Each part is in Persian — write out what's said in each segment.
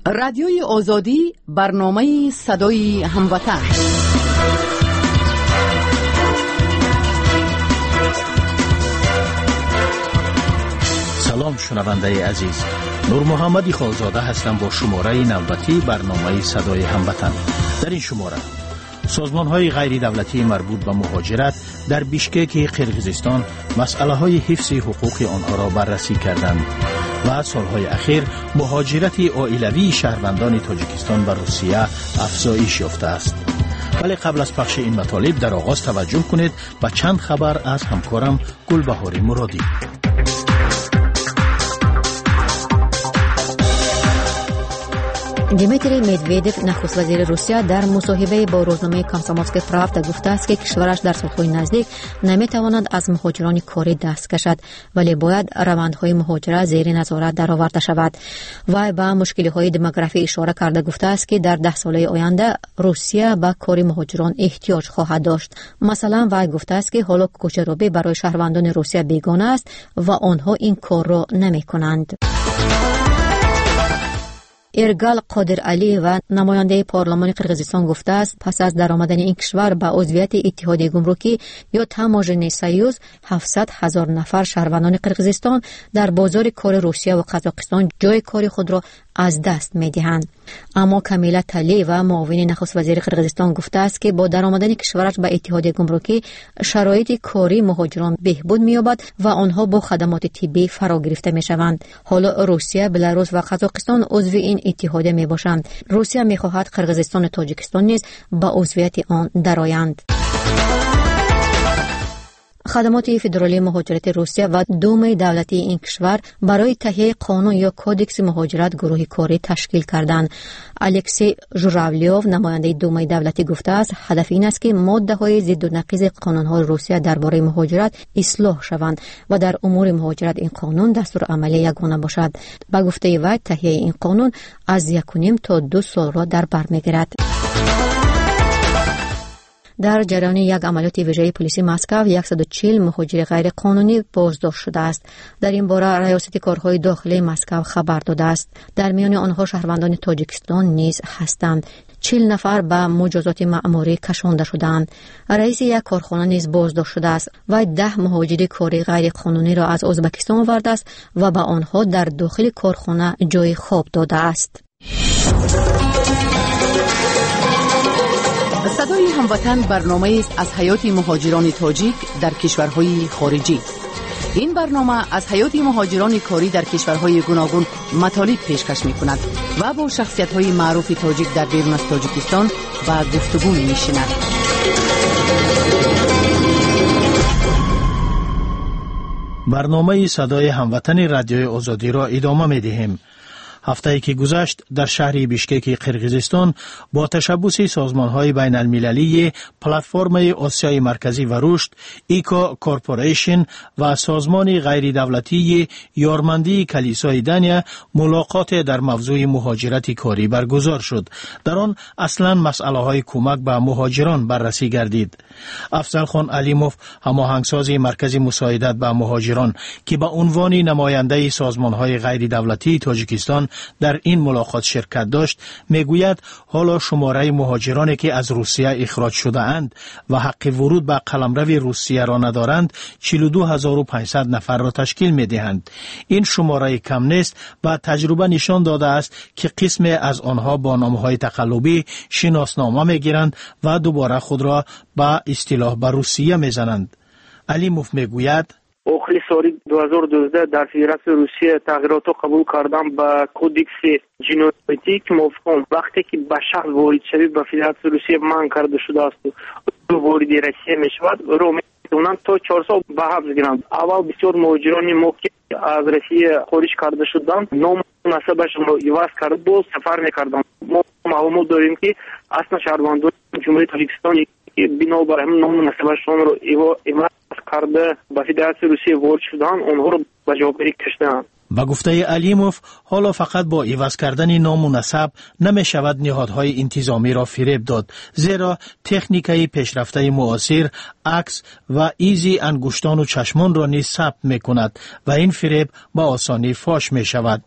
رادیوی آزادی، برنامه صدای هموطن. سلام شنونده عزیز، نور محمدی خالزاده هستم با شماره نوبتی برنامه صدای هموطن. در این شماره سازمان‌های غیر دولتی مربوط به مهاجرت در بیشکک قرقیزستان مسئله‌های حفظ حقوق آنها را بررسی کردند و سالهای اخیر مهاجرت عائلوی شهروندان تاجیکستان به روسیه افزایش یافته است. ولی قبل از پخش این مطالب در آغاز توجه کنید به چند خبر از همکارم گلبهار مرادی. دیمیتری مدویدف نخست وزیر روسیه در مصاحبه با روزنامه کامسомольская правда گفته است که کشورش در سالهای نزدیک نمیتواند از مهاجران کاری دست کشد، ولی باید روندهای مهاجرت زیر نظارت درآورده شود. وی به مشکل‌های دموگرافی اشاره کرده گفته است که در 10 ساله آینده روسیه به کاری مهاجران احتیاج خواهد داشت. مثلا وی گفته است که حالا کوچه‌روی برای شهروندان روسیه بیگانه است و آنها این کار را نمی‌کنند. ارگال قادر علی و نماینده پارلمان قرقیزستان گفته است پس از درآمدن این کشور به عضویت اتحادیه گمرکی یا تاموژنی سایوز 700,000 نفر شهروندان قرقیزستان در بازار کار روسیه و قزاقستان جای کار خود را از دست می‌دهند. اما کامیلا تالی و معاون نخست وزیر قرقیزستان گفته است که با درآمدن کشورش به اتحادیه گمرکی شرایط کاری مهاجران بهبود می‌یابد و آنها با خدمات طبی فرا گرفته می‌شوند. حالا روسیه، بلاروس و قزاقستان عضو این اتحادیه میباشند. روسیه می‌خواهد قرقیزستان و تاجیکستان نیز به عضویت آن درآیند. خدمات فدرالی مهاجرت روسیه و دوم دولتی این کشور برای تهیه قانون یا کودکس مهاجرت گروه کاری تشکیل کردند. الکسی ژوراولیوف نماینده دوم دولتی گفته است هدف این است که ماده‌های ضد و نقیض قانون‌های روسیه درباره مهاجرت اصلاح شوند و در امور مهاجرت این قانون دستورالعمل یگانه باشد. با گفته وی تهیه این قانون از 1.5 تا 2 سال را در بر می‌گیرد. در جریان یک عملیات ویژه پلیس مسکو 140 مهاجر غیر قانونی بازداشت شده است. در این باره ریاست کارهای داخلی مسکو خبر داده است. در میان آنها شهروندان تاجیکستان نیز هستند. 40 نفر به مجازات مأموری کشانده شدند. رئیس یک کارخانه نیز بازداشت شده است و 10 مهاجر کاری غیر قانونی را از ازبکستان آورده است و به آنها در داخل کارخانه جای خواب داده است. صدای هموطن برنامه است از حیات مهاجران تاجیک در کشورهای خارجی. این برنامه از حیات مهاجران کاری در کشورهای گوناگون مطالب پیشکش می‌کند و با شخصیت‌های معروف تاجیک در بیرون از تاجیکستان با گفتگو می‌نشیند. برنامه صدای هموطن رادیوی آزادی را ادامه می‌دهیم. هفته‌ای که گذشت در شهر بیشکک قرقیزستان با تشبث سازمان‌های بین المللی پلتفرم آسیای مرکزی و رشد، ایکا کورپوریشن و سازمان غیر دولتی یارمندی کلیسای دنیا ملاقات در موضوع مهاجرت کاری برگزار شد. در آن اصلاً مسئله‌های کمک به مهاجران بررسی گردید. افضل خان علیموف، هماهنگساز مرکز مساعدت به مهاجران که به عنوان نماینده سازمان‌های غیر دولتی تاجیکستان در این ملاقات شرکت داشت، میگوید حالا شماره مهاجرانی که از روسیه اخراج شده اند و حق ورود به قلمرو روسیه را ندارند 42500 نفر را تشکیل میدهند. این شماره کم نیست و تجربه نشان داده است که قسمی از آنها با نامهای تقلبی شناسنامه میگیرند و دوباره خود را به اصطلاح به روسیه میزنند. علیموف میگوید آخر سال 2012 در فدراسیون روسیه تغییرات قبول کردن به کودکس جنایی که موافقم وقتی که به شخص وارد شوی به فدراسیون روسیه منع کرده شده است و وارد روسیه میشود رو میتونند تا 4 سال به حبس گیرند. اول بسیار مهاجران ما که از روسیه خارج کرده شدند نام نسبشون رو عوض کرده باز سفر میکردند. ما معلومات داریم که اصلا شهروندان جمهوری تاجیکستان بنابر همین نام نسبشون رو عوض کرده به فدراسیون روسیه وارد شدند، آنها رو به جوابگیری کشیدند. با گفته علیموف حالا فقط با عوض کردن نام و نسب نمی شود نهادهای انتظامی را فریب داد، زیرا تکنیکای پیشرفته معاصر عکس و ایزی انگشتان و چشمان را نیز ثبت می کند و این فریب با آسانی فاش می شود.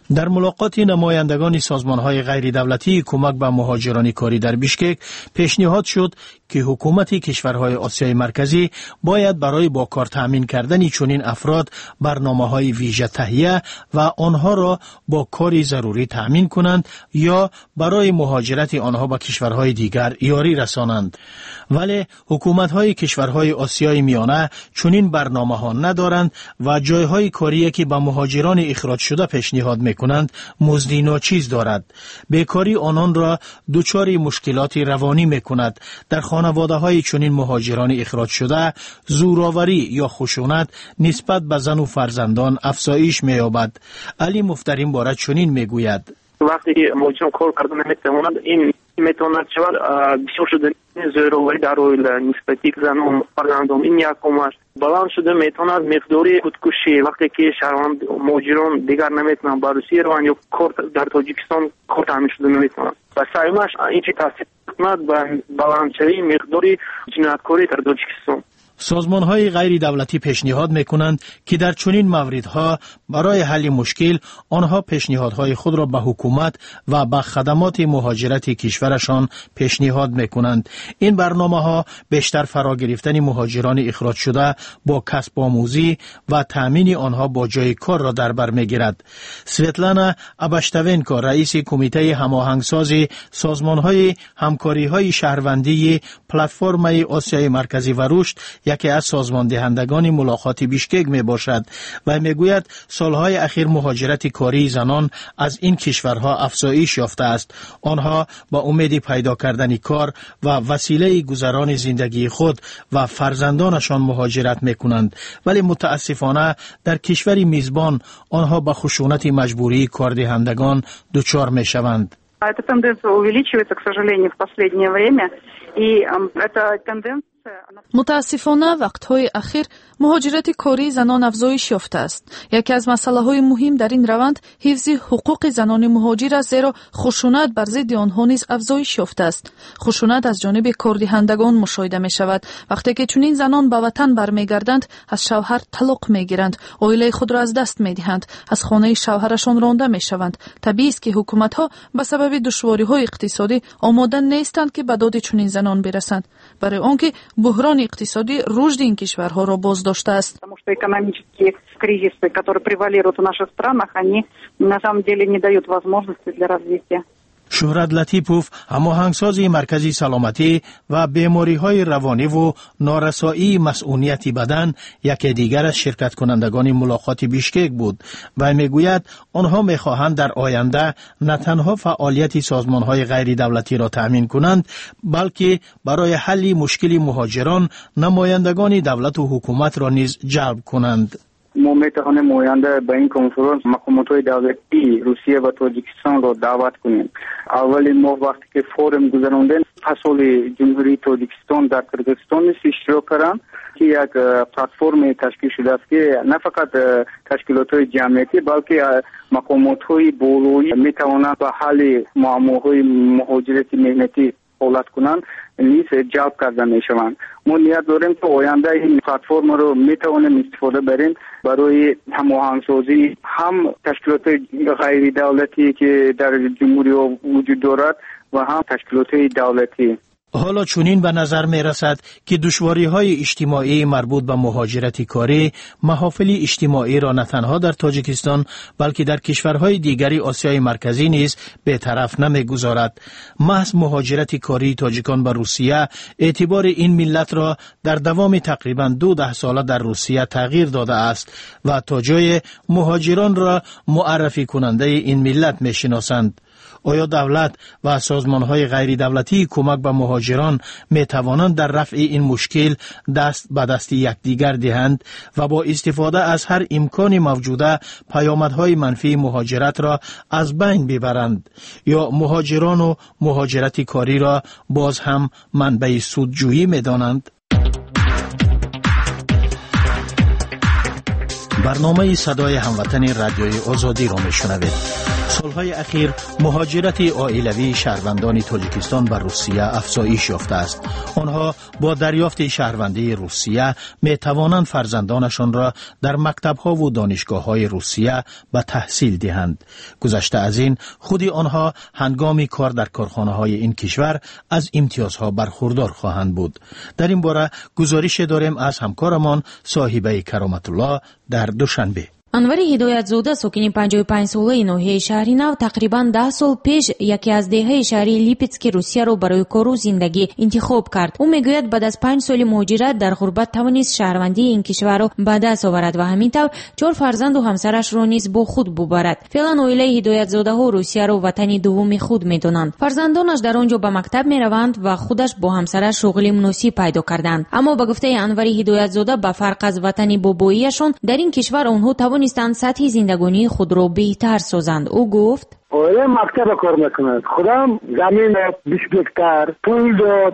در ملاقات نمایندگان سازمان‌های غیر دولتی کمک به مهاجران کاری در بیشکک پیشنهاد شد که حکومت کشورهای آسیای مرکزی باید برای با کار تامین کردن چنین افراد برنامه‌های ویژه تهیه و آنها را با کاری ضروری تامین کنند یا برای مهاجرت آنها به کشورهای دیگر یاری رسانند. ولی حکومت‌های کشورهای آسیای میانه چنین برنامه‌ها ندارند و جایهای کاری که به مهاجران اخراج شده پیشنهاد می‌کنند مزدی ناچیز دارد. بیکاری آنان را دچار مشکلات روانی می‌کند. در خانواده‌های چنین مهاجران اخراج شده زورآوری یا خشونت نسبت به زن و فرزندان افزایش می‌یابد. علی مفترین باره چنین می‌گوید: وقتی مهاجران کار کردن نمی‌تواند، این میتواند شود بیشتر شدن زورآوری در نسبتی زن و فرزندان. این یکم است. بلند شده میتواند مقداری خودکشی وقتی که شهروند مهاجران دیگر نمیتونن با روسیه روان یا کار در تاجیکستان کار تامین شده نمیتونن و سایمش این چی تاثیر می‌کند به بلندشوی مقداری جنایتکاری در تاجیکستان. سازمان‌های غیر دولتی پیشنهاد می‌کنند که در چنین موردها برای حل مشکل آنها پیشنهادهای خود را به حکومت و به خدمات مهاجرت کشورشان پیشنهاد می‌کنند. این برنامه‌ها بیشتر فرا گرفتن مهاجران اخراج شده با کسب آموزی و تامین آنها با جای کار را در بر می‌گیرد. سویتلانا ابشتوینکا رئیس کمیته هماهنگسازی سازمان‌های همکاری‌های شهروندی پلتفرم آسیای مرکزی و رشد یکی از سازمان دهندگان ملاقات بیشکک می باشد و می گوید سالهای اخیر مهاجرت کاری زنان از این کشورها افزایش یافته است. آنها با امید پیدا کردن کار و وسیله گذران زندگی خود و فرزندانشان مهاجرت می کنند، ولی متاسفانه در کشور میزبان آنها با خشونت مجبوری کاردهندگان دچار می شوند. Эта тенденция увеличивается, к сожалению, в последнее время, и эта тенденция متاسفانه وقتهای اخیر مهاجرت کاری زنان افزایش یافته است. یکی از مسائل مهم در این روند حفظ حقوق زنان مهاجر است، زیرا خشونت بر ضد آنها نیز افزایش یافته است. خشونت از جانب کاردهندگان مشاهده می شود. وقتی که چنین زنان به وطن برمیگردند از شوهر طلاق میگیرند، عائله خود را از دست میدهند، از خانه شوهرشان رانده میشوند. طبیعی است که حکومت ها به سبب دشواری های اقتصادی آماده نیستند که به داد چنین زنان برسند، برای آنکه بحران اقتصادی رشد این کشورها را بازداشته است. Потому что экономические кризисы, которые превалируют в наших странах, они на самом деле не дают возможности для развития. شهرت لطیپوف هماهنگساز مرکزی سلامتی و بیماری‌های روانی و نارسایی مسئولیت بدن یکی دیگر از شرکت کنندگان ملاقات بیشکک بود و میگوید آنها میخواهند در آینده نه تنها فعالیت سازمان‌های غیر دولتی را تأمین کنند، بلکه برای حل مشکل مهاجران نمایندگان دولت و حکومت را نیز جلب کنند. ما میتوانیم آینده به این کنفرانس مقامات دولتی روسیه و تاجیکستان را دعوت کنیم. اولین ما وقتی که فورم گذراندن مسئول جمهوری تاجیکستان در کرگستان اشتراک کردند که یک پلتفرم تشکیل شده است که نه فقط تشکیلات جمعیتی بلکه مقامات های بالایی میتوانند به حل معماهای مهاجرت مهنتی فعالیت کنند نیز جلب کرده میشوند. ما نیت داریم که آینده این پلتفرم رو میتوانیم استفاده بریم برای هماهنگسازی هم تشکیلات غیر دولتی که در جمهوری وجود دارد و هم تشکیلات دولتی. حالا چنین به نظر می رسد که دشواری‌های اجتماعی مربوط به مهاجرت کاری محافل اجتماعی را نه تنها در تاجیکستان بلکه در کشورهای دیگری آسیای مرکزی نیز بی‌طرف نمی‌گذارد. محض مهاجرت کاری تاجیکان به روسیه اعتبار این ملت را در دوام تقریباً 12 ساله در روسیه تغییر داده است و تا جای مهاجران را معرفی کننده این ملت می‌شناسند. آیا دولت و سازمان‌های غیر دولتی کمک به مهاجران می‌توانند در رفع این مشکل دست به دست یکدیگر دهند و با استفاده از هر امکان موجوده پیامدهای منفی مهاجرت را از بین ببرند یا مهاجران و مهاجرت کاری را باز هم منبع سودجویی می‌دانند؟ برنامه صدای هموطن رادیوی آزادی را میشنوید. سالهای اخیر مهاجرت عائلوی شهروندان تاجیکستان به روسیه افزایش یافته است. آنها با دریافت شهروندی روسیه می توانند فرزندانشان را در مکتب‌ها و دانشگاه‌های روسیه به تحصیل دهند. گذشته از این خود آنها هنگام کار در کارخانه‌های این کشور از امتیازها برخوردار خواهند بود. در این باره گزارش داریم از همکارمان صاحبه کرامت الله در دوشنبه. انور هدایتزاده ساکن 55 ساله ناحیه شهری نو تقریبا 10 سال پیش یکی از دهه شهری لیپецк روسیه را برای کار و زندگی انتخاب کرد. او میگوید بعد از 5 سال مهاجرت در غربت توانست شهروندی این کشور را به دست آورد و همین طور 4 فرزند و همسرش را نیز با خود ببرد. فعلا عائله هدایتزاده ها روسیه را وطن دوم خود میدانند. فرزندانش در آنجا به مکتب میروند و خودش با همسرش شغل مناسب پیدا کردند. اما به گفته انور هدایتزاده به فرق از وطن باباییشان در این کشور آنها توانستند سطح زندگانی خود را بهتر سازند. او گفت اوله مکتب کار میکند. خودم زمین 20 هکتار پول داد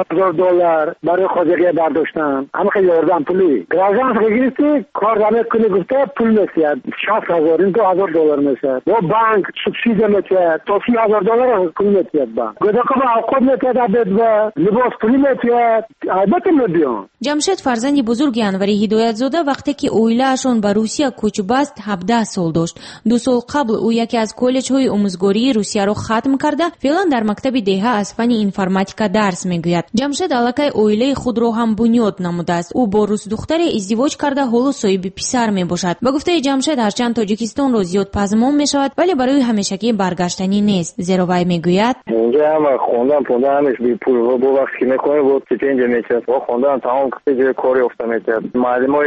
$2000 برای خودگی برداشتم. همه خیلی یاردم پولی. گرازانس گرفتی کار میکنی گفته پول میسید 6,000 این $2,000 میسید. با بانک سوبسیدی میسید تا $30,000 پول میسید بانک. گفته که با خود میسید عبد و لباس پولی میسید البته میدیان. جمشید فرزند بزرگ انور هدایتزاده وقتی که اویله‌شان به روسیه کوچ بست 17 سال داشت. 2 سال قبل او یکی از کالج‌های آموزگاری روسیه را ختم کرده فعلا در مکتب دهه از فن اینفرماتیکا درس میگوید. جمشید علاقه اویله خود را هم بنیاد نموده است. او با روس دختر ازدواج کرده حالا صاحب پسر میباشد. به گفته جمشید هرچند تاجیکستان را زیاد پزمان میشود ولی برای همیشگی برگشتنی نیست. زیرا وی میگوید اونجا هم خوندم همش بی پول با وقت که میکنه بود که چنج میشه با خوندم تمام کسی کاری افته میشه. معلمای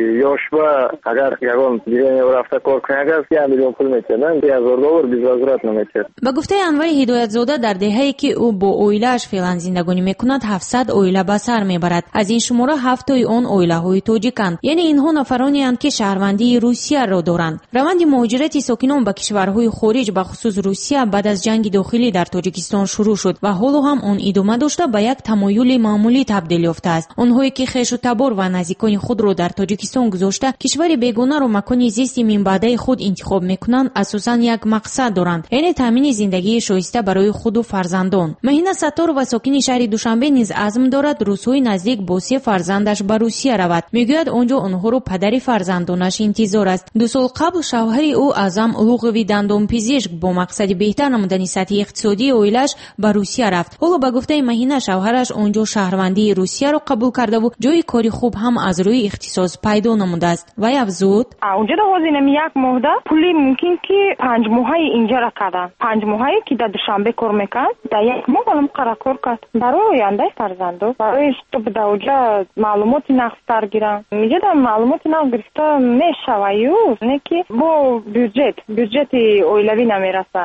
یاشبا اگر یگان دیگه رفته کار کنه اگر 3 میلیون پول میشه $10,000 با گفته انور هدایتزاده در دهه‌ای که او با اویله‌اش فعلا زندگانی میکند 700 اویله به سر میبرد. از این شماره 7 تای آن اویله‌های تاجیکند، یعنی اینها نفرانی اند که شهروندی روسیه را دارند. روند مهاجرت ساکنان به کشورهای خارج به خصوص روسیه بعد از جنگ داخلی در تاجیکستان شروع شد و حالا هم آن ادامه داشته به یک تمایل معمولی تبدیل یافته است. آنهایی که خویش و تبار و نزدیکان خود را در تاجیکستان گذاشته کشور بیگانه را مکان زیست من بعده خود انتخاب میکنند اساساً یک مقصد دارند، یعنی تامین زندگی شایسته برای خود و فرزندان. مهینه ستار و ساکن شهر دوشنبه نیز عزم دارد روزهای نزدیک با 3 فرزندش به روسیه رود. میگوید آنجا آنها را پدر فرزندانش انتظار است. 2 سال قبل شوهر او اعظم لغوی دندانپزشک با مقصد بهتر نمودن سطح اقتصادی اویلش به روسیه رفت. حالا به گفته مهینه شوهرش آنجا شهروندی روسیه را قبول کرده و جای کاری خوب هم از روی اختصاص پیدا نموده است. و افزود اونجا در یک ماه پولی ممکن که 5 ماه اینجا را کردن. 5 ماهی که در دوشنبه کار میکرد در 1 ماه الان کار کرد برای آینده فرزندو برای تو به دوجا معلومات نقصتر گیرن. میگه در معلومات نقص گرفته میشویو نه که با بودجت اویلوی نمیرسه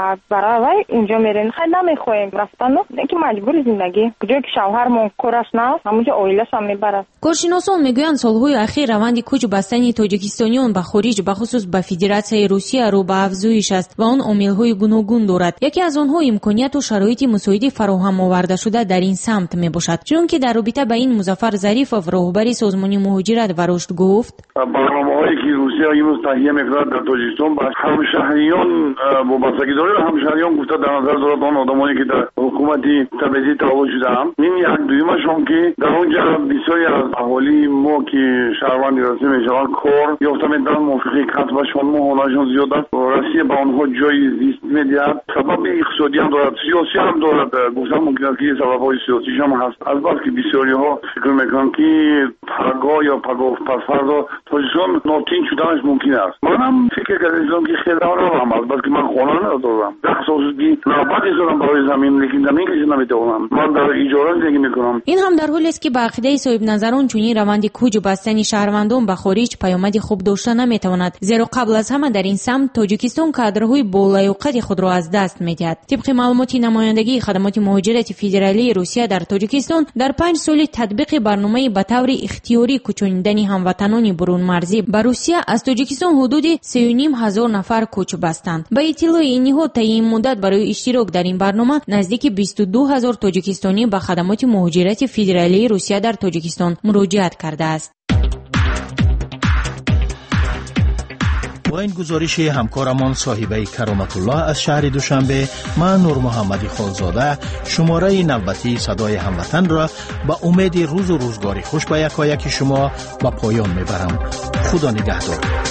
برای اونجا میرن خیلی نمیخوایم رفتن نه که مجبور زندگی کجا که شوهرمون کارش نه همونجا اویلش هم میبره. کارشناسان میگویند سالهای اخیر روند کوچ بستن تاجیکستانیان به خارج به خصوص به فدراسیون روسیه رو به افزایش است و آن عامل‌های گوناگون دارد. یکی از آنها امکانیت و شرایط مساعد فراهم آورده شده در این سمت میباشد. چون که در رابطه با این مظفر ظریفов راهبر سازمان مهاجرت و رشد گفت برنامه‌هایی که روسیه امروز تهیه می‌کند در تاجیکستان با همشهریان وابستگی داره. همشهریان گفته در نظر دارد آن آدمانی که در حکومتی تبعیضی تعهد شده‌اند. این یک دویمشون که در اونجا بسیاری از اهالی ما که شهروندی رسمی میشوند کار یافته می‌دارند موافقه کسبشون ماهانه‌شون زیاد است. روسیه به آنها جای زیست می‌دهد. سبب اقتصادی هم دارد، سیاسی هم دارد. گفتم ممکن است که سبب‌های سیاسی هم هست. البته که بسیاری‌ها فکر می‌کنند که پگاه یا پگاه پس فردا تاجیکستان ناتین شدنش ممکن است. من هم فکر کردم که خیلی هم است، بلکه من خانه ندارم. 10 سال که نوبتی دارم برای زمین، لیکن زمین کسی نمی‌توانم. من در اجاره زندگی می‌کنم. این هم در حالی است که به عقیده صاحب نظران چنین روند کوچ بستن شهروندان به خارج پیامدی خوب داشته نمی‌تواند. زیرا قبل از همه در این سمت تاجیکستان کادرهای بالایوقت خود را از دست می‌دهد. طبق معلومات نمایندگی خدمات مهاجرت فدرالی روسیه در تاجیکستان در 5 سال تطبیق برنامه به طور اختیاری کوچاندن هموطنان برون مرزی به روسیه از تاجیکستان حدود 3,500 نفر کوچ بستند. به اطلاع این نهاد طی این مدت برای اشتراک در این برنامه نزدیک 22,000 تاجیکستانی به خدمات مهاجرت فدرالی روسیه در تاجیکستان مراجعت کرده است. با این گزارش همکارمان صاحبه کرامت الله از شهر دوشنبه، من نور محمدی خالزاده شماره نوبتی صدای هموطن را با امید روز و روزگاری خوش به یکایک شما به پایان میبرم. خدا نگهدار.